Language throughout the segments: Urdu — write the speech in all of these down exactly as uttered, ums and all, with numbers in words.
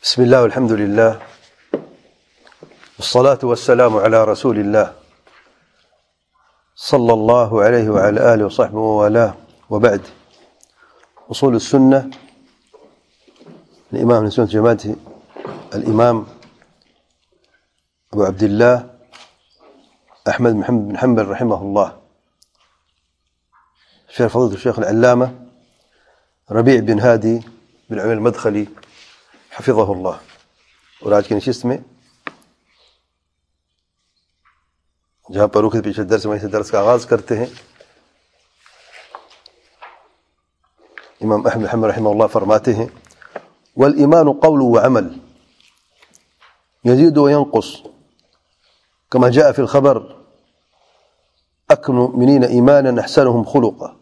بسم الله والحمد لله والصلاة والسلام على رسول الله صلى الله عليه وعلى آله وصحبه ووالاه. وبعد، أصول السنة الإمام من سنة جماعة الإمام أبو عبد الله أحمد محمد بن حنبل رحمه الله، شيخ فضيلة الشيخ العلامة ربيع بن هادي بن عمر المدخلي حفظه الله. اور آج کے نشست میں جہاں پر رکے پیچھے درس وہیں سے درس کا آغاز کرتے ہیں. امام احمد حنبل رحمہ اللہ فرماتے ہیں: والایمان قول وعمل يزيد وينقص كما جاء في الخبر أكمل المؤمنين إيمانا أحسنهم خلقا.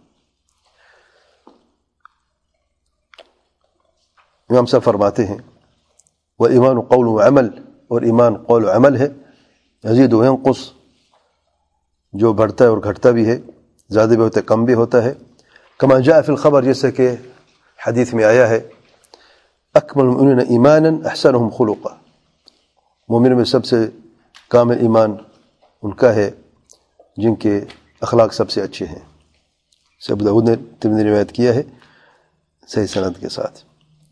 امام صاحب فرماتے ہیں والایمان قول و عمل، اور ایمان قول و عمل ہے، یزید و ینقص، جو بڑھتا ہے اور گھٹتا بھی ہے، زیادہ بھی ہوتا ہے کم بھی ہوتا ہے. کما جاء فی الخبر، جیسے کہ حدیث میں آیا ہے، اکمل المؤمنین ایمانا احسنهم خلقا، مومن میں سب سے کامل ایمان ان کا ہے جن کے اخلاق سب سے اچھے ہیں. ابو داؤد نے ترمذی نے روایت کیا ہے صحیح سند کے ساتھ.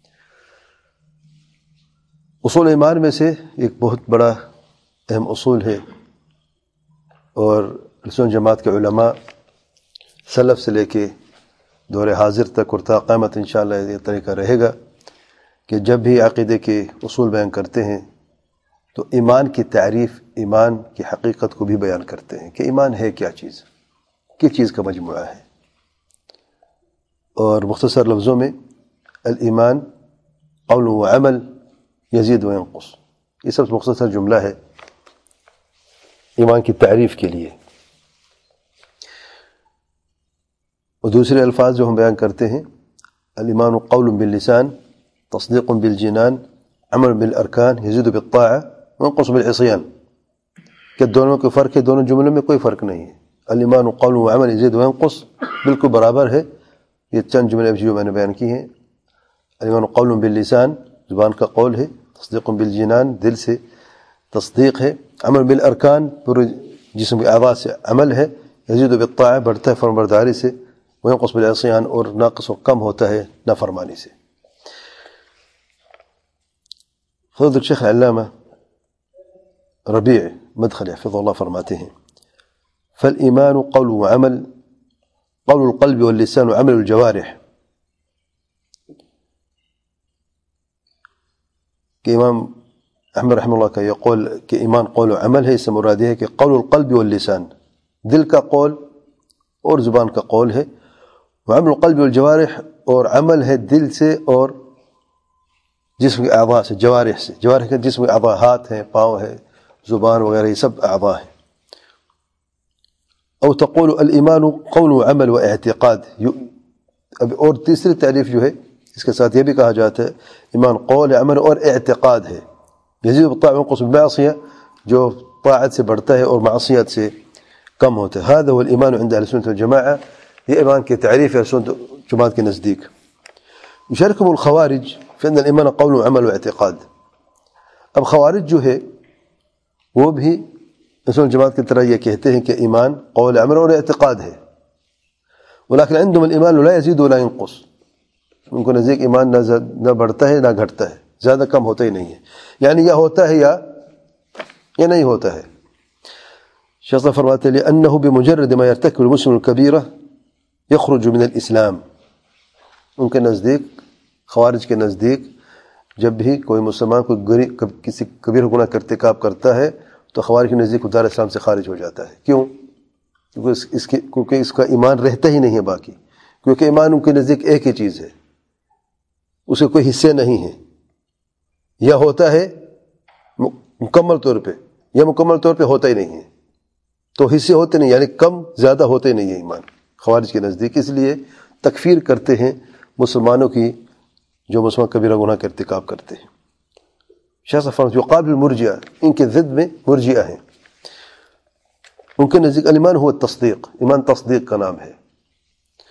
اصول ایمان میں سے ایک بہت بڑا اہم اصول ہے، اور سنت جماعت کے علماء سلف سے لے کے دور حاضر تک اور تا قیامت انشاءاللہ یہ طریقہ رہے گا کہ جب بھی عقیدے کے اصول بیان کرتے ہیں تو ایمان کی تعریف، ایمان کی حقیقت کو بھی بیان کرتے ہیں کہ ایمان ہے کیا چیز، کس چیز کا مجموعہ ہے. اور مختصر لفظوں میں الایمان قول و عمل یزید و ینقص، یہ سب مختصر جملہ ہے ایمان کی تعریف کے لیے. اور دوسرے الفاظ جو ہم بیان کرتے ہیں، الایمان قول باللسان تصدیق بالجنان عمل بالارکان یزید بالطاعہ وینقص بالعصیان، کہ دونوں کے فرق ہے، دونوں جملوں میں کوئی فرق نہیں ہے. الایمان قول و عمل یزید و ینقص بالکل برابر ہے. یہ چند جملے جو میں نے بیان کی ہیں، الایمان قول باللسان زبان کا قول ہے، تصدیق بالجنان دل سے تصدیق ہے، عمل بالارکان پورے جسم کے اعضاء سے عمل ہے، یزید بالطاعہ بڑھتا ہے فرمانبرداری سے، وینقص بالعصیان اور ناقص و کم ہوتا ہے نافرمانی سے. فضل الشیخ علامہ ربیع مدخلی حفظ اللہ فرماتے ہیں: فالایمان قول وعمل، قول القلب واللسان وعمل الجوارح. کہ امام احمد رحمہ اللہ کا یہ قول کہ ایمان قول و عمل ہے، اس سے مراد ہے کہ قول القلب واللسان دل کا قول اور زبان کا قول ہے، وعمل القلب والجوارح اور عمل ہے دل سے اور جسم کے اعضاء سے، جوارح سے. جوارح کے جسم کے اعضاء ہاتھ ہیں، پاؤں ہے، زبان وغیرہ، یہ سب اعضاء ہیں. او تقول الایمان قول و عمل و اعتقاد. اور تیسری تعریف جو ہے اس کے ساتھ یہ بھی کہا جاتا ہے ایمان قول عمل اور اعتقاد ہے. یزید بالطاعہ وینقص بالمعصیہ، جو طاعت سے بڑھتا ہے اور معصیت سے کم ہوتا ہے. هذا هو الایمان عند اهل السنة والجماعة، یہ ایمان کی تعریف ہے سنت جماعت کے نزدیک. یشارکهم الخوارج فإن الایمان قول وعمل واعتقاد. اب خوارج جو ہے وہ بھی سنت جماعت کی طرح یہ کہتے ہیں کہ ایمان قول عمل اور اعتقاد ہے، ولكن عندهم الایمان لا يزيد ولا ينقص. ان کو نزدیک ایمان نہ بڑھتا ہے نہ گھٹتا ہے، زیادہ کم ہوتا ہی نہیں ہے، یعنی یا ہوتا ہے یا یا نہیں ہوتا ہے. شیخ صاحب فرماتے ہیں لأنه بمجرد ما يرتكب المسلم الكبيرة يخرج من الاسلام. ان کے نزدیک، خوارج کے نزدیک، جب بھی کوئی مسلمان کوئی کسی کبیرہ گناہ کا ارتکاب کرتا ہے تو خوارج کے نزدیک دار اسلام سے خارج ہو جاتا ہے. کیوں؟ کیونکہ اس, اس کی کیونکہ اس کا ایمان رہتا ہی نہیں ہے باقی، کیونکہ ایمان ان کے نزدیک ایک ہی چیز ہے، اس کے کوئی حصے نہیں ہیں. یا ہوتا ہے مکمل طور پہ یا مکمل طور پہ ہوتا ہی نہیں ہے. تو حصے ہوتے نہیں، یعنی کم زیادہ ہوتے نہیں ہے ایمان خوارج کے نزدیک. اس لیے تکفیر کرتے ہیں مسلمانوں کی جو مسلمان کبیرہ گناہ کا ارتکاب کرتے ہیں. شیخ صاحب فرماتے ہیں یقابل المرجئہ، ان کے ضد میں مرجئہ ہیں. ان کے نزدیک الایمان ہوا تصدیق، ایمان تصدیق کا نام ہے.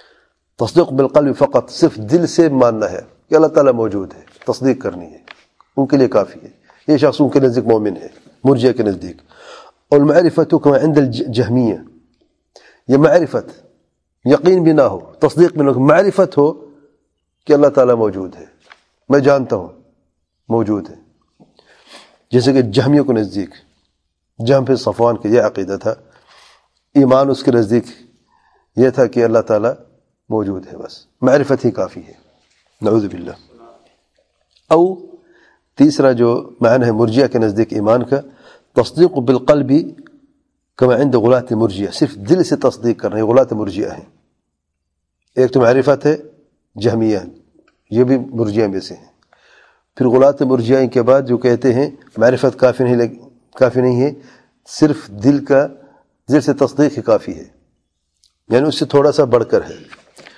تصدیق بالقلب فقط، صرف دل سے ماننا ہے کہ اللہ تعالیٰ موجود ہے، تصدیق کرنی ہے. ان کے لیے کافی ہے، یہ شخص ان کے نزدیک مومن ہے مرجئہ کے نزدیک. اور معرفت کما عند الجہمیہ، یہ معرفت یقین بھی نہ ہو، تصدیق بھی نہ ہو، معرفت ہو کہ اللہ تعالیٰ موجود ہے، میں جانتا ہوں موجود ہے. جیسے کہ جہمیوں کے نزدیک، جہم پہ صفوان کے یہ عقیدہ تھا، ایمان اس کے نزدیک یہ تھا کہ اللہ تعالیٰ موجود ہے، بس معرفت ہی کافی ہے، نعوذ باللہ. او تیسرا جو معنی ہے مرجئہ کے نزدیک ایمان کا، تصدیق بالقلب کما عند غلاة مرجئہ، صرف دل سے تصدیق کرنا، یہ غلاة مرجئہ ہے. ایک تو معرفت ہے جہمیہ، یہ بھی مرجئہ میں سے ہیں. پھر غلاة مرجئہ کے بعد جو کہتے ہیں معرفت کافی نہیں کافی نہیں ہے، صرف دل کا دل سے تصدیق ہی کافی ہے، یعنی اس سے تھوڑا سا بڑھ کر ہے.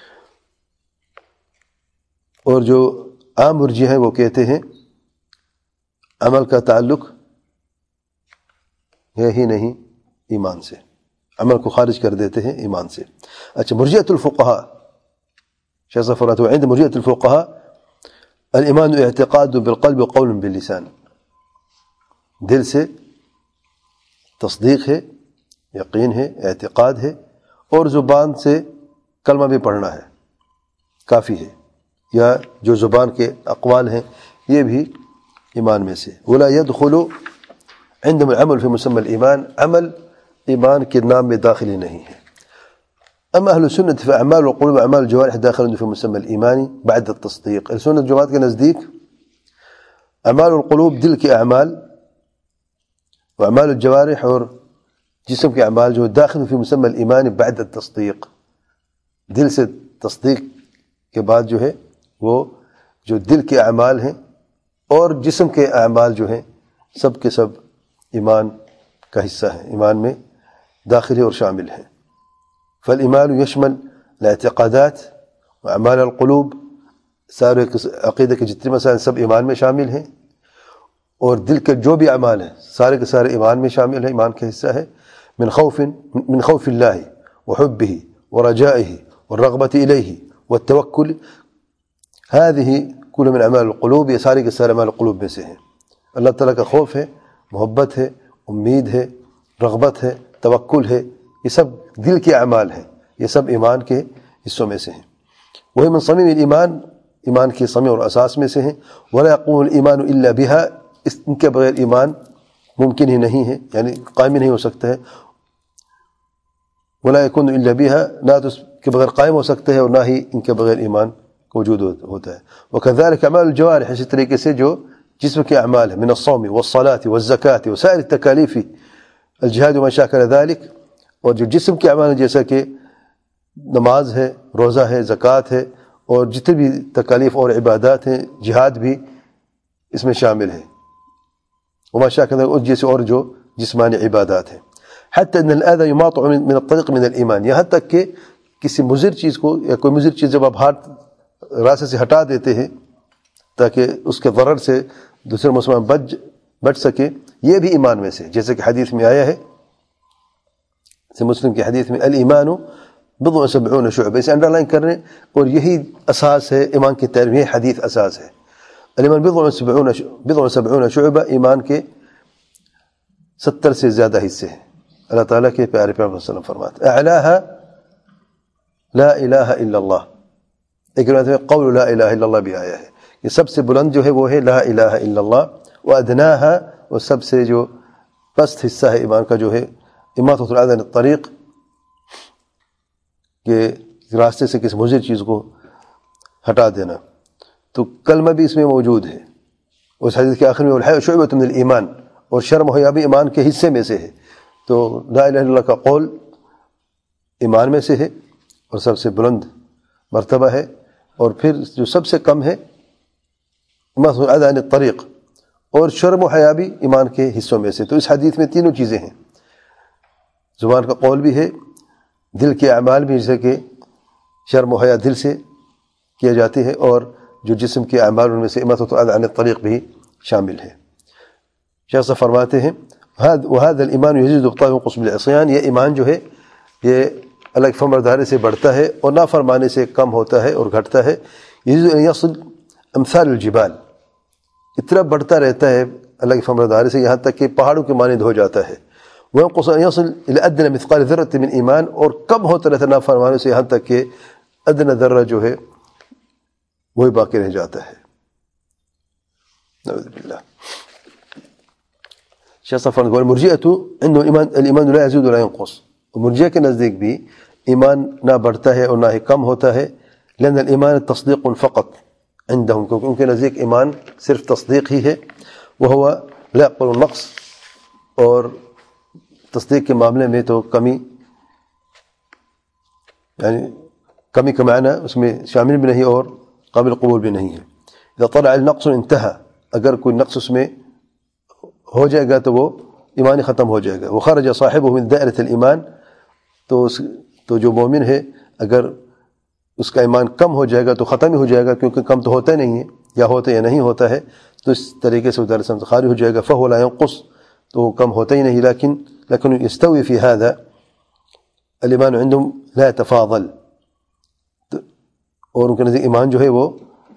اور جو عام مرجئہ ہیں وہ کہتے ہیں عمل کا تعلق ہے ہی نہیں ایمان سے، عمل کو خارج کر دیتے ہیں ایمان سے. اچھا، مرجئۃ الفقہاء، شیخ صاحب فرماتے ہیں عند مرجئۃ الفقہاء الایمان اعتقاد بالقلب وقول باللسان، دل سے تصدیق ہے، یقین ہے، اعتقاد ہے، اور زبان سے کلمہ بھی پڑھنا ہے، کافی ہے، یا جو زبان کے اقوال ہیں یہ بھی ایمان میں سے. ولا يدخل عندهم العمل في مسمى الایمان، عمل ایمان کے نام میں داخل نہیں ہے. اما اہل السنت فاعمال القلوب واعمال الجوارح داخل في مسمى الايمان بعد التصديق. السنت جماعت کے نزدیک اعمال القلوب دل کے اعمال، واعمال الجوارح اور جسم کے اعمال جو داخل فی مسمى الایمان بعد التصدیق، دل سے تصدیق کے بعد جو ہے وہ جو دل کے اعمال ہیں اور جسم کے اعمال جو ہیں سب کے سب ایمان کا حصہ ہیں، ایمان میں داخل ہے اور شامل ہیں. فالایمان یشمل الاعتقادات واعمال القلوب، سارے عقیدہ کے جتنے مسائل سب ایمان میں شامل ہیں، اور دل کے جو بھی اعمال ہیں سارے کے سارے ایمان میں شامل ہیں، ایمان کا حصہ ہے. من خوف من خوف اللہ وحبه ورجائه والرغبة إليه والتوکل، هذه كل من اعمال القلوب، یہ سارے کے سارے اعمال القلوب میں سے ہیں. اللہ تعالیٰ کا خوف ہے، محبت ہے، امید ہے، رغبت ہے، توکل ہے، یہ سب دل کے اعمال ہیں، یہ سب ایمان کے حصوں میں سے ہیں. وہی من صمیم الایمان، ایمان کے صمیم اور اساس میں سے ہیں. ولا يقوم الايمان الا بها، اس ان کے بغیر ایمان ممکن ہی نہیں ہے، یعنی قائم ہی نہیں ہو سکتا ہے. ولا يكون الا بها، نہ تو اس کے بغیر قائم ہو سکتا ہے اور نہ ہی ان کے بغیر ایمان وجود ہوتا ہے. وكذلك اعمال الجوارح، اسی طریقے سے جو جسم کے اعمال ہیں، من الصوم والصلاة والزکاة وسائر التکالیف الجہاد وما شاکل ذلك، اور جو جسم کے اعمال ہیں جیسا کہ نماز ہے، روزہ ہے، زکوٰۃ ہے، اور جتنے بھی تکالیف اور عبادات ہیں، جہاد بھی اس میں شامل ہے. وما شاکل ذلك، اور جیسے اور جو جسمانی عبادات ہیں. حتی ان الاذى يماطع من الطريق من الایمان، یہاں تک کہ کسی مضر چیز کو یا کوئی مضر چیز جب آپ ہاتھ راستے سے ہٹا دیتے ہیں تاکہ اس کے ضرر سے دوسرے مسلمان بچ بچ سکے، یہ بھی ایمان میں سے، جیسے کہ حدیث میں آیا ہے، سے مسلم کی حدیث میں الایمان بضع سبعون شعبہ، اسے انڈر لائن کرنے، اور یہی اساس ہے ایمان کی تعریف، یہ حدیث اساس ہے. الایمان بضع سبعون بضع سبعون شعبہ، ایمان کے ستر سے زیادہ حصے ہیں. اللہ تعالیٰ کے پیارے پیغمبر صلی اللہ علیہ وسلم فرماتے اعلاها لا الہ الا اللہ، ایک روایت میں قول لا الہ الا اللہ بھی آیا ہے. یہ سب سے بلند جو ہے وہ ہے لا الہ الا اللہ. وادناها، اور سب سے جو پست حصہ ہے ایمان کا جو ہے اماطۃ الاذى عن الطریق، کہ راستے سے کسی مضر چیز کو ہٹا دینا. تو کلمہ بھی اس میں موجود ہے. اس حدیث کے آخر میں والحیاء شعبۃ من الایمان، اور شرم و حیا بھی ایمان کے حصے میں سے ہے. تو لا الہ الا اللہ کا قول ایمان میں سے ہے اور سب سے بلند مرتبہ ہے. اور پھر جو سب سے کم ہے اماطۃ الاذى عن الطریق، اور شرم و حیا بھی ایمان کے حصوں میں سے. تو اس حدیث میں تینوں چیزیں ہیں، زبان کا قول بھی ہے، دل کے اعمال بھی، جیسے کہ شرم و حیا دل سے کیا جاتی ہے، اور جو جسم کے اعمال ان میں سے اماطۃ الاذى عن الطریق بھی شامل ہے. شیخ صاحب فرماتے ہیں وهذا الایمان یزيد بالطاعة وينقص بالعصیان، یہ ایمان جو ہے یہ اللہ کی فرمانبرداری سے بڑھتا ہے اور نافرمانی سے کم ہوتا ہے اور گھٹتا ہے. یزيد ان يصل امثال الجبال، اتنا بڑھتا رہتا ہے اللہ کی فرمانبرداری سے یہاں تک کہ پہاڑوں کے مانند ہو جاتا ہے. وينقص أن يصل إلى أدنى مثقال ذرة من إيمان، اور کم ہوتا رہتا نافرمانی سے یہاں تک کہ ادنى ذرہ جو ہے وہی باقی رہ جاتا ہے. نعوذ باللہ. شیخ صفوان قال مرجئة عنده الإيمان الإيمان لا يزيد ولا ينقص. مرجئہ کے نزدیک بھی ایمان نہ بڑھتا ہے اور نہ ہی کم ہوتا ہے. لأن الإيمان تصديق فقط عندهم، کیونکہ ان کے نزدیک ایمان صرف تصدیق ہی ہے. وهو لا يقبل النقص، اور تصدیق کے معاملے میں تو کمی یعنی کمی کا معنی اس میں شامل بھی نہیں اور قابل قبول بھی نہیں ہے. اذا طلع النقص انتهى، اگر کوئی نقص اس میں ہو جائے گا تو وہ ایمان ختم ہو جائے گا. وخرج صاحبه من دائرة الإيمان، تو اس تو جو مومن ہے اگر اس کا ایمان کم ہو جائے گا تو ختم ہی ہو جائے گا، کیونکہ کم تو ہوتا ہی نہیں ہے، یا ہوتا یا نہیں ہوتا ہے، تو اس طریقے سے دائرہ سے خارج ہو جائے گا. فهو لا ينقص، تو وہ کم ہوتا ہی نہیں. لیکن لیکن يستوي في هذا الإيمان عندهم لا يتفاضل، اور ان کے نزدیک ایمان جو ہے وہ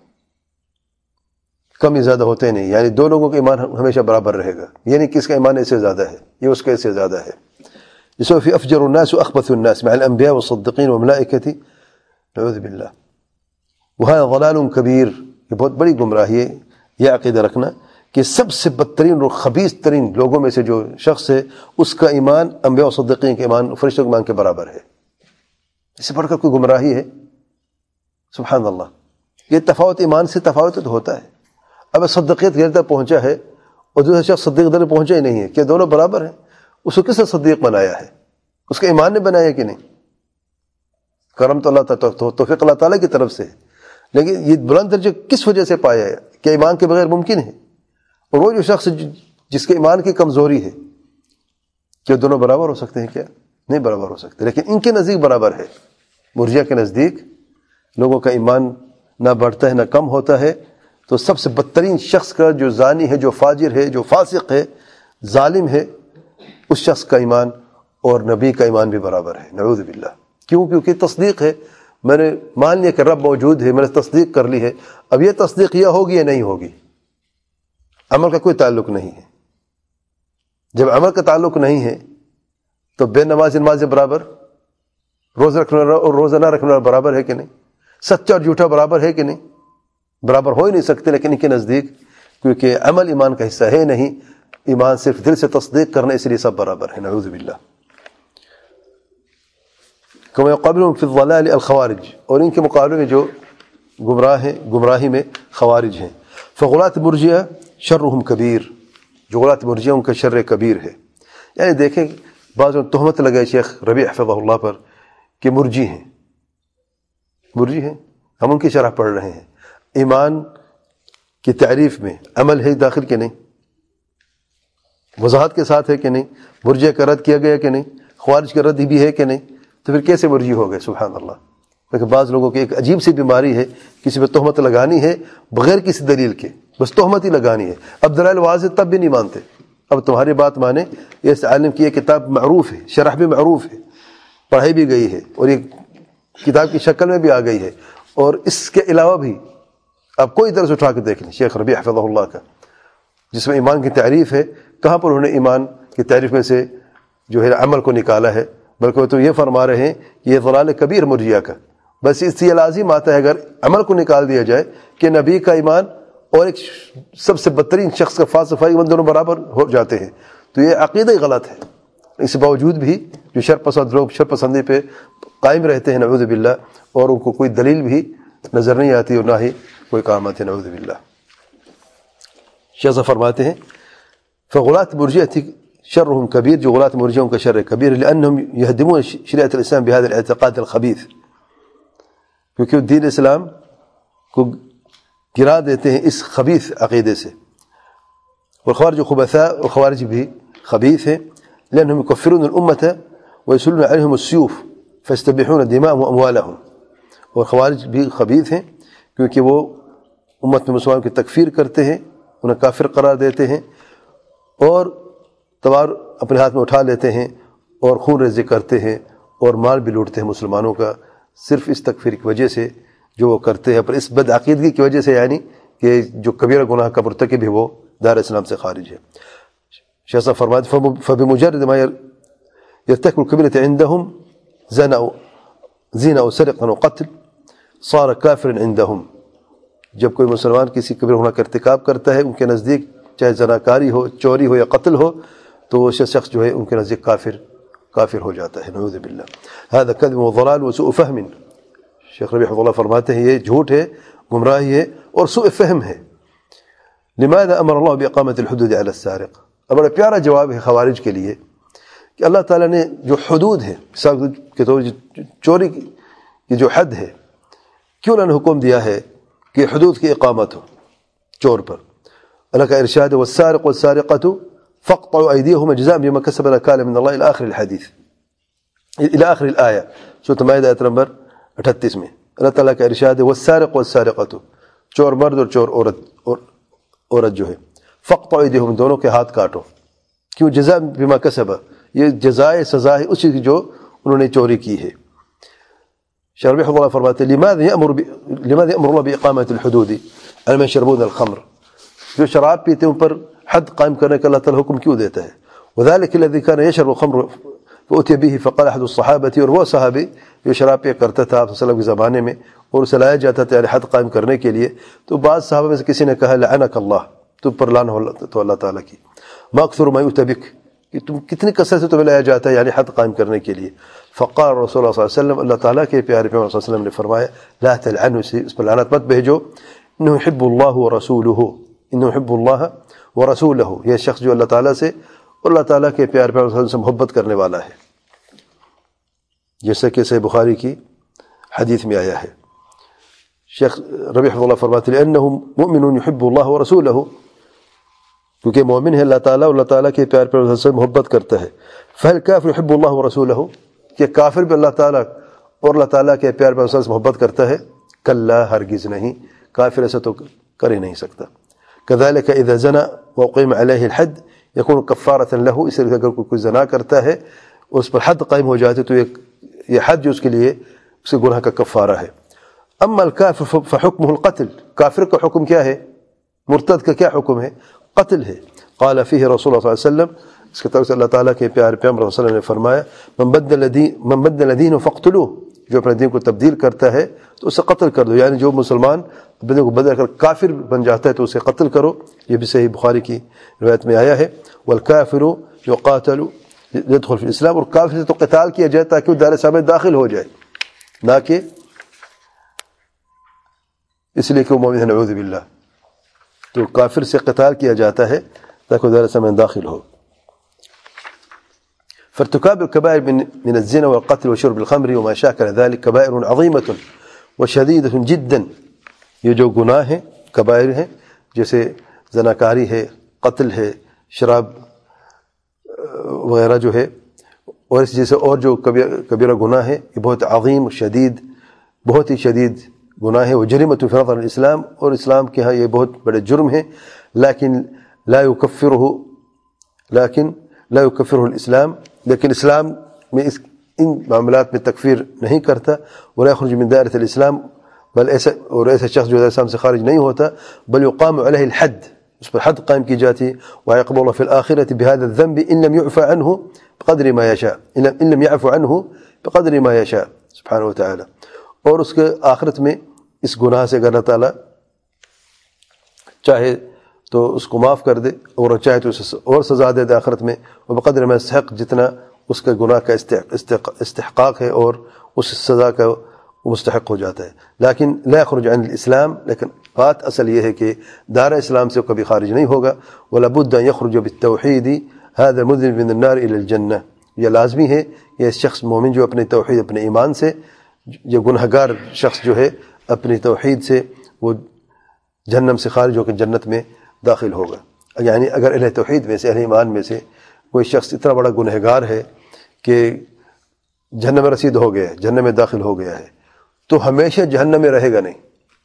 کم ہی زیادہ ہوتے نہیں، یعنی دو لوگوں کا ایمان ہمیشہ برابر رہے گا، یعنی کس کا ایمان اس سے زیادہ ہے، یہ اس کا اس سے زیادہ ہے. يسوي في أفجر الناس وأخبث الناس مع الأنبياء والصديقين والملائكة، نعوذ بالله. وهذا ضلال كبير، یہ بہت بڑی گمراہی ہے. یہ عقیدہ رکھنا کہ سب سے بدترین اور خبیث ترین لوگوں میں سے جو شخص ہے اس کا ایمان انبیاء و صدیقین کے ایمان، فرشتوں کے ایمان کے برابر ہے. اس سے بڑھ کر کوئی گمراہی ہے؟ سبحان اللہ. یہ تفاوت ایمان سے تفاوت تو ہوتا ہے. اب صدیقیت غیر تک پہنچا ہے اور دوسرا شخص صدیق در پہنچا ہی نہیں ہے، کہ دونوں برابر ہیں. اس کو کس نے صدیق بنایا ہے؟ اس کے ایمان نے بنایا کہ نہیں؟ کرم تو اللہ تعالیٰ، توفیق اللہ تعالیٰ کی طرف سے ہے، لیکن یہ بلند درجہ کس وجہ سے پایا ہے؟ کہ ایمان کے بغیر ممکن ہے. اور وہ جو شخص جس کے ایمان کی کمزوری ہے، کیا دونوں برابر ہو سکتے ہیں؟ کیا نہیں برابر ہو سکتے. لیکن ان کے نزدیک برابر ہے. مرجئہ کے نزدیک لوگوں کا ایمان نہ بڑھتا ہے نہ کم ہوتا ہے. تو سب سے بدترین شخص کا جو زانی ہے، جو فاجر ہے، جو فاسق ہے، ظالم ہے، اس شخص کا ایمان اور نبی کا ایمان بھی برابر ہے. نعوذ باللہ. کیوں؟ کیونکہ تصدیق ہے. میں نے مان لیا کہ رب موجود ہے، میں نے تصدیق کر لی ہے. اب یہ تصدیق یہ ہوگی یا نہیں ہوگی، عمل کا کوئی تعلق نہیں ہے. جب عمل کا تعلق نہیں ہے تو بے نماز نماز برابر، روزہ رکھنے والا اور روزہ نہ رکھنے والا برابر ہے کہ نہیں؟ سچا اور جھوٹا برابر ہے کہ نہیں؟ برابر ہو ہی نہیں سکتے. لیکن ان کے نزدیک کیونکہ عمل ایمان کا حصہ ہے نہیں، ایمان صرف دل سے تصدیق کرنا، اس لیے سب برابر ہے. نعوذ باللہ. كما يقابلهم في الضلال الخوارج، اور ان کے مقابلے میں جو گمراہ ہیں، گمراہی میں خوارج ہیں. فغلاة مرجئہ شرهم کبیر، جو غلاة مرجئہ ان کا شر کبیر ہے. یعنی دیکھیں بعض تہمت لگائے شیخ ربیع حفظہ اللہ پر کہ مرجی ہیں، مرجی ہیں. ہم ان کی شرح پڑھ رہے ہیں. ایمان کی تعریف میں عمل ہے داخل کہ نہیں؟ وضاحت کے ساتھ ہے کہ نہیں؟ مرجئہ کا رد کیا گیا کہ نہیں؟ خوارج کا رد بھی ہے کہ نہیں؟ تو پھر کیسے مرجی ہو گئے؟ سبحان اللہ. لیکن بعض لوگوں کی ایک عجیب سی بیماری ہے، کسی پہ تہمت لگانی ہے بغیر کسی دلیل کے، بس تہمت ہی لگانی ہے. اب دلائل واضح تب بھی نہیں مانتے. اب تمہاری بات مانے. اس عالم کی یہ کتاب معروف ہے، شرح بھی معروف ہے، پڑھائی بھی گئی ہے، اور یہ کتاب کی شکل میں بھی آ گئی ہے. اور اس کے علاوہ بھی آپ کوئی درس اٹھا کے دیکھ لیں شیخ ربیع حفظہ اللہ کا، جس میں ایمان کی تعریف ہے، کہاں پر انہوں نے ایمان کی تعریف میں سے جو ہے عمل کو نکالا ہے؟ بلکہ تو یہ فرما رہے ہیں کہ یہ ضلال کبیر مرجئہ کا. بس اس سے لازم آتا ہے اگر عمل کو نکال دیا جائے کہ نبی کا ایمان اور ایک سب سے بدترین شخص کا فلسفہ ایمان دونوں برابر ہو جاتے ہیں، تو یہ عقیدہ ہی غلط ہے. اس باوجود بھی جو شر پسند لوگ شر پسندی پہ قائم رہتے ہیں نعوذ باللہ، اور ان کو کوئی دلیل بھی نظر نہیں آتی اور نہ ہی کوئی کام آتی. نعوذ باللہ. شیخ فرماتے ہیں فغلاة مرجئہ شرهم کبیر، جو غلاة مرجئوں کا شر کبیر، لأنهم يهدمون شریعت الاسلام بهذا الاعتقاد الخبیث، کیونکہ دین اسلام کو گرا دیتے ہیں اس خبیث عقیدے سے. والخوارج خبثاء، اور خوارج بھی خبیث ہیں. لأنهم يكفرون الأمة ويسلون عليهم السيوف فيستبيحون دماءهم وأموالهم. اور خوارج بھی خبیث ہیں کیونکہ وہ امت میں مسلمانوں کی تکفیر کرتے ہیں، انہیں کافر قرار دیتے ہیں، اور تلوار اپنے ہاتھ میں اٹھا لیتے ہیں اور خون ریزی کرتے ہیں اور مال بھی لوٹتے ہیں مسلمانوں کا، صرف اس تکفیر کی وجہ سے جو وہ کرتے ہیں، پر اس بد عقیدگی کی وجہ سے، یعنی کہ جو کبیرہ گناہ کا مرتکب ہے وہ دار اسلام سے خارج ہے. شیخ صاحب فرماتے فبمجرد ما يرتكب الكبيرة عندهم زنا زنا او سرقه او قتل صار كافرا عندهم. جب کوئی مسلمان کسی کبیرہ گناہ کا ارتکاب کرتا ہے ان کے نزدیک، چاہے زناکاری ہو، چوری ہو یا قتل ہو، تو وہ شخص جو ہے ان کے نزدیک کافر کافر ہو جاتا ہے. نعوذ باللہ. هذا كذب وضلال وسوء فهم. شیخ ربیع اللہ فرماتے ہیں یہ جھوٹ ہے، گمراہی ہے اور سوء فہم ہے. لماذا امر اللہ باقامت الحدود علی السارق. اب بڑا پیارا جواب ہے خوارج کے لیے کہ اللہ تعالیٰ نے جو حدود ہے کے طور چوری کی جو حد ہے، کیوں انہوں نے حکم دیا ہے کہ حدود کی اقامت ہو چور پر. اللہ کا ارشاد والسارق والسارقۃ فاقطعوا ایدیہما جزاء بما کسبا نکالا من اللہ الى آخر الحدیث الى آخر الآیہ. سورۃ مائدہ آیت نمبر اٹھتیس میں اللہ تعالیٰ کا ارشاد ہے والسارق والسارقۃ، چور مرد اور چور عورت اور عورت جو ہے، فاقطعوا ایدیہما دونوں کے ہاتھ کاٹو. کیوں؟ جزاء بما کسبا، یہ جزائے سزا ہے اسی کی جو انہوں نے چوری کی ہے. شیخ ربیع اللہ فرماتے ہیں لماذا یأمر لماذا یأمر اللہ باقامت الحدود علی من یشربون الخمر. جو شراب پیتے ہیں ان پر حد قائم کرنے کا اللہ تعالیٰ حکم کیوں دیتا ہے؟ وذلك الذي كان يشرب الخمر فأتي به فقال أحد الصحابة، اور وہ صحابی جو شراب پیا کرتا تھا آپ صلی اللہ علیہ وسلم کے زمانے میں اور اسے لایا جاتا تھا حد قائم کرنے کے لیے، تو بعض صحابہ میں سے کسی نے کہا لعنک اللہ، تم پر لعن ہو تو اللہ تعالیٰ کی. ما اکثر ما یؤتی بک، کہ تم کتنی کثرت سے تمہیں لایا جاتا ہے یعنی حد قائم کرنے کے لیے. فقال رسول اللہ صلی اللہ علیہ وسلم، اللہ تعالیٰ کے پیارے پیغمبر صلی اللہ علیہ وسلم نے فرمایا لا تلعنوا، اس پر لعنت مت بھیجو. انه يحب الله ورسوله، انه يحب الله ورسوله، یہ شخص جو اللہ تعالیٰ سے اور اللہ تعالیٰ کے پیارے پیغمبر صلی اللہ علیہ وسلم سے محبت کرنے والا ہے، جیسا کہ صحیح بخاری کی حدیث میں آیا ہے. شیخ ربیع اللہ فرماتے ہیں لأنه مؤمن يحب الله ورسوله، کیونکہ مومن ہے اللہ تعالیٰ اور اللہ تعالیٰ کے پیار پر سے محبت کرتا ہے. فہل کافر يحب اللہ ورسولہ، کہ کافر بھی اللہ تعالیٰ اور اللہ تعالیٰ کے پیار پر سے محبت کرتا ہے؟ کلا، ہرگز نہیں، کافر ایسا تو کر ہی نہیں سکتا. کذالک اذا زنا وقیم علیہ الحد یکون کفارۃ لہ، اس لیے اگر کوئی زنا کرتا ہے اس پر حد قائم ہو جاتے تو یہ حد جو اس کے لیے اس کے گناہ کا کفارہ ہے. اما الکافر فحکمہ القتل، کافر کا حکم کیا ہے؟ مرتد کا کیا حکم ہے؟ قتل ہے. قال فیہ رسول اللہ صلی اللہ علیہ وسلم، اس کے طرف سے اللہ تعالیٰ کے پیارے پیغمبر صلی اللہ علیہ وسلم نے فرمایا من بدل دین من بدل دینہ فاقتلوہ، جو اپنے دین کو تبدیل کرتا ہے تو اسے قتل کر دو. یعنی جو مسلمان اپنے دین کو بدل کر کافر بن جاتا ہے تو اسے قتل کرو. یہ بھی صحیح بخاری کی روایت میں آیا ہے. والکافر یقاتل یدخل فی الاسلام، اور کافر سے تو قتال کیا جائے تاکہ وہ دار اسلام میں داخل ہو جائے، نہ کہ اس لیے کہ وہ مومن ہے. نعوذ باللہ. تو کافر سے قتال کیا جاتا ہے تاکہ وہ دار اسلام میں داخل ہو. فارتكاب الكبائر من من الزنا والقتل وشرب الخمر وما شاكل ذلك كبائر عظيمة وشديدة جدا. یہ جو گناہ ہیں کبائر ہیں، جیسے زناکاری ہے، قتل ہے، شراب وغیرہ جو ہے، اور اس جیسے اور جو کبیرہ گناہ ہے، یہ بہت عظیم شدید بہت ہی شدید گناہ ہے. وجريمة في نظر الاسلام، اور اسلام کے ہاں یہ بہت بڑے جرم ہیں. لیکن لا يكفره لیکن لا يكفره الاسلام، لیکن اسلام میں اس ان معاملات میں تکفیر نہیں کرتا. ولا يخرج من دائرة الاسلام، بل ایسا اور ایسا شخص جو اسلام سے خارج نہیں ہوتا. بل يقام عليه الحد، اس پر حد قائم کی جاتی. ويعاقب الله في الآخرة بهذا الذنب إن لم يعفى عنه بقدر ما يشاء، إن لم يعفو عنه بقدر ما يشاء سبحانه وتعالى. اور اس کے آخرت میں اس گناہ سے اگر اللہ تعالیٰ چاہے تو اس کو معاف کر دے، اور چاہے تو اسے اور سزا دے دے آخرت میں. اور بقدر ما يستحق، جتنا اس کے گناہ کا استحقاق ہے اور اس سزا کا مستحق ہو جاتا ہے. لیکن لا يخرج عن الاسلام، لیکن بات اصل یہ ہے کہ دار اسلام سے کبھی خارج نہیں ہوگا. ولا بد ان يخرج بالتوحید هذا المذنب من النار الى الجنہ، یہ لازمی ہے یہ شخص مومن جو اپنے توحید اپنے ایمان سے، یہ گنہگار شخص جو ہے اپنی توحید سے وہ جہنم سے خارج ہو کر جنت میں داخل ہوگا. یعنی اگر اہل توحید میں سے اہل ایمان میں سے کوئی شخص اتنا بڑا گنہگار ہے کہ جہنم میں رسید ہو گیا ہے، جہنم میں داخل ہو گیا ہے، تو ہمیشہ جہنم میں رہے گا نہیں.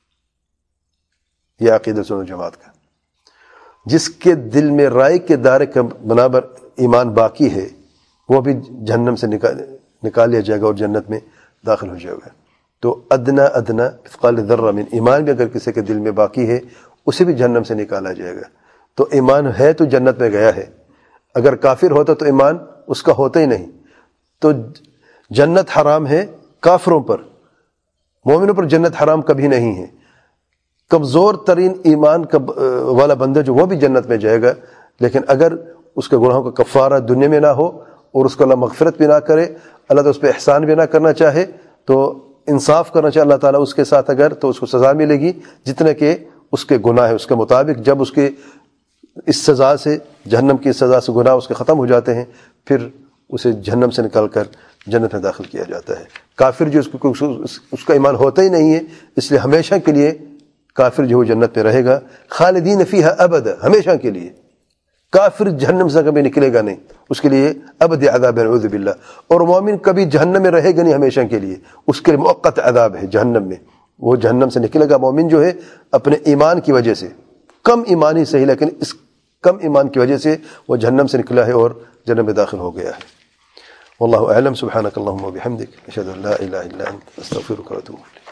یہ عقیدہ سنو جماعت کا. جس کے دل میں رائے کے دائرے کا برابر ایمان باقی ہے وہ بھی جہنم سے نکال نکال لیا جائے گا اور جنت میں داخل ہو جائے گا. تو ادنا ادنا مثقال ذرہ من ایمان بھی اگر کسی کے دل میں باقی ہے اسے بھی جہنم سے نکالا جائے گا. تو ایمان ہے تو جنت میں گیا ہے، اگر کافر ہوتا تو ایمان اس کا ہوتا ہی نہیں. تو جنت حرام ہے کافروں پر، مومنوں پر جنت حرام کبھی نہیں ہے. کمزور ترین ایمان کا والا بندہ جو وہ بھی جنت میں جائے گا، لیکن اگر اس کے گناہوں کا کفارہ دنیا میں نہ ہو اور اس کو اللہ مغفرت بھی نہ کرے، اللہ تو اس پہ احسان بھی نہ کرنا چاہے، تو انصاف کرنا چاہے اللہ تعالیٰ اس کے ساتھ اگر، تو اس کو سزا ملے گی جتنے کہ اس کے گناہ ہے. اس کے مطابق جب اس کے اس سزا سے، جہنم کی سزا سے گناہ اس کے ختم ہو جاتے ہیں، پھر اسے جہنم سے نکال کر جنت میں داخل کیا جاتا ہے. کافر جو اس کو اس کا ایمان ہوتا ہی نہیں ہے، اس لیے ہمیشہ کے لیے کافر جو جنت میں رہے گا. خالدین فیہا ابدا، ہمیشہ کے لیے. کافر جہنم سے کبھی نکلے گا نہیں، اس کے لیے ابد عذاب، نعوذ باللہ. اور مومن کبھی جہنم میں رہے گا نہیں ہمیشہ کے لیے، اس کے لیے مؤقت عذاب ہے جہنم میں. وہ جہنم سے نکلے گا مومن جو ہے اپنے ایمان کی وجہ سے، کم ایمان ہی صحیح لیکن اس کم ایمان کی وجہ سے وہ جہنم سے نکلا ہے اور جنت میں داخل ہو گیا ہے. واللہ اعلم. سبحانک اللہم و بحمدک، اشہد ان لا الہ الا انت، استغفرک و اتوب الیک.